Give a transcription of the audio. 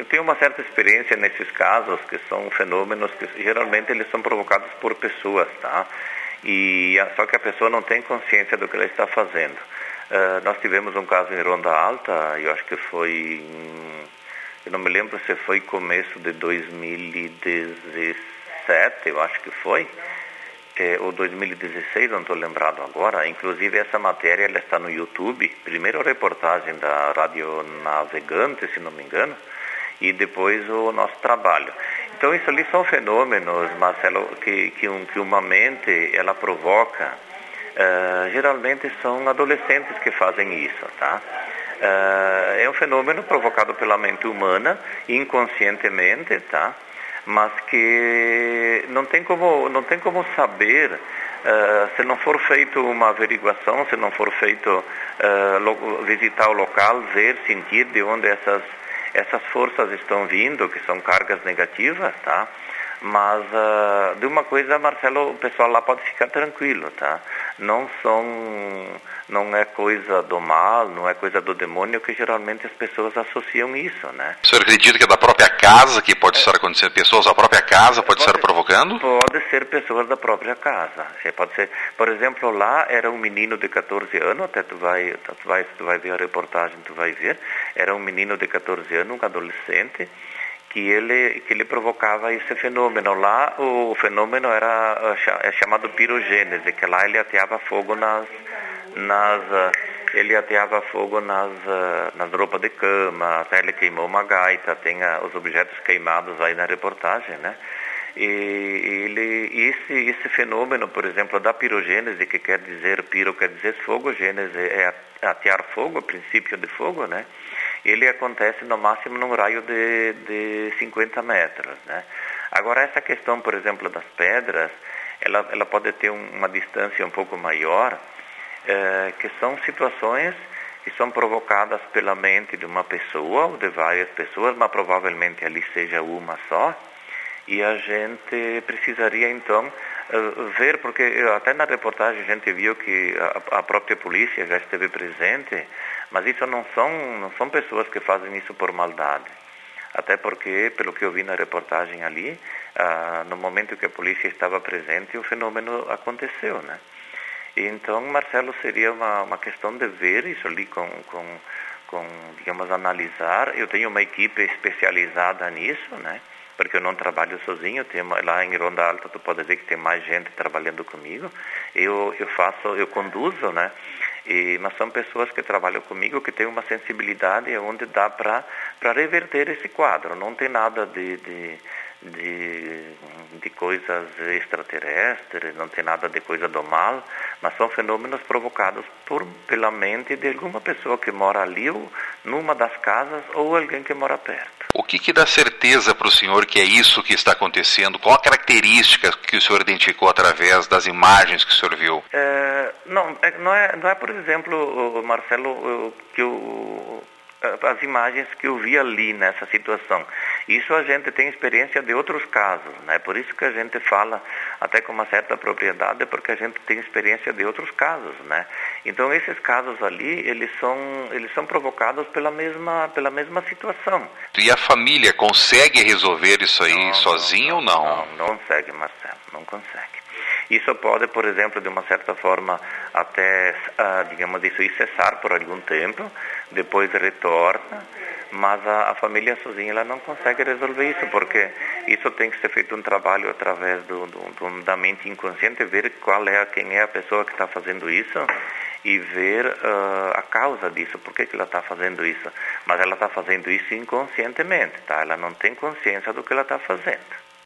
tenho uma certa experiência nesses casos, que são fenômenos que geralmente eles são provocados por pessoas, tá? Só que a pessoa não tem consciência do que ela está fazendo. Nós tivemos um caso em Ronda Alta, eu acho que foi, eu não me lembro se foi começo de 2017, eu acho que foi, ou 2016, não estou lembrado agora. Inclusive essa matéria ela está no YouTube, primeiro a reportagem da Rádio Navegante, se não me engano, e depois o nosso trabalho. Então isso ali são fenômenos, Marcelo, que uma mente ela provoca. Geralmente são adolescentes que fazem isso, tá? É um fenômeno provocado pela mente humana, inconscientemente, tá? Mas que não tem como saber se não for feito uma averiguação, se não for feito visitar o local, ver, sentir de onde essas forças estão vindo, que são cargas negativas, tá? Mas de uma coisa, Marcelo, o pessoal lá pode ficar tranquilo, tá? Não é coisa do mal, não é coisa do demônio, que geralmente as pessoas associam isso, né? O senhor acredita que é da própria casa que pode estar acontecendo? Pessoas da própria casa pode estar provocando? Pode ser pessoas da própria casa. Pode ser, por exemplo, lá era um menino de 14 anos, até tu vai ver a reportagem, tu vai ver, era um menino de 14 anos, um adolescente, que ele provocava esse fenômeno. Lá o fenômeno é chamado pirogênese, que lá ele ateava fogo nas roupas de cama, até ele queimou uma gaita, tem os objetos queimados aí na reportagem, né? E esse fenômeno, por exemplo, da pirogênese, que quer dizer, piro quer dizer fogo, gênese é atear fogo, o princípio de fogo, né? Ele acontece no máximo num raio de 50 metros, né? Agora, essa questão, por exemplo, das pedras, ela pode ter uma distância um pouco maior, que são situações que são provocadas pela mente de uma pessoa ou de várias pessoas, mas provavelmente ali seja uma só, e a gente precisaria então ver, porque até na reportagem a gente viu que a própria polícia já esteve presente, mas isso não são pessoas que fazem isso por maldade. Até porque, pelo que eu vi na reportagem ali, no momento que a polícia estava presente, o fenômeno aconteceu, né? Então, Marcelo, seria uma questão de ver isso ali com digamos, analisar. Eu tenho uma equipe especializada nisso, né? Porque eu não trabalho sozinho, lá em Ronda Alta tu pode ver que tem mais gente trabalhando comigo. Eu conduzo, né? Mas são pessoas que trabalham comigo, que têm uma sensibilidade onde dá para reverter esse quadro. Não tem nada de coisas extraterrestres, não tem nada de coisa do mal, mas são fenômenos provocados pela mente de alguma pessoa que mora ali, ou numa das casas, ou alguém que mora perto. O que dá certeza para o senhor que é isso que está acontecendo? Qual a característica que o senhor identificou através das imagens que o senhor viu? Não é, por exemplo, Marcelo, as imagens que eu vi ali nessa situação. Isso a gente tem experiência de outros casos, né? Por isso que a gente fala até com uma certa propriedade, porque a gente tem experiência de outros casos, né? Então esses casos ali, eles são provocados pela mesma situação. E a família consegue resolver isso aí sozinha ou não? Não consegue, Marcelo, não consegue. Isso pode, por exemplo, de uma certa forma, até, digamos isso, cessar por algum tempo, depois retorna, mas a família sozinha ela não consegue resolver isso, porque isso tem que ser feito um trabalho através da mente inconsciente, ver quem é a pessoa que está fazendo isso e ver a causa disso, por que ela está fazendo isso. Mas ela está fazendo isso inconscientemente, tá? Ela não tem consciência do que ela está fazendo.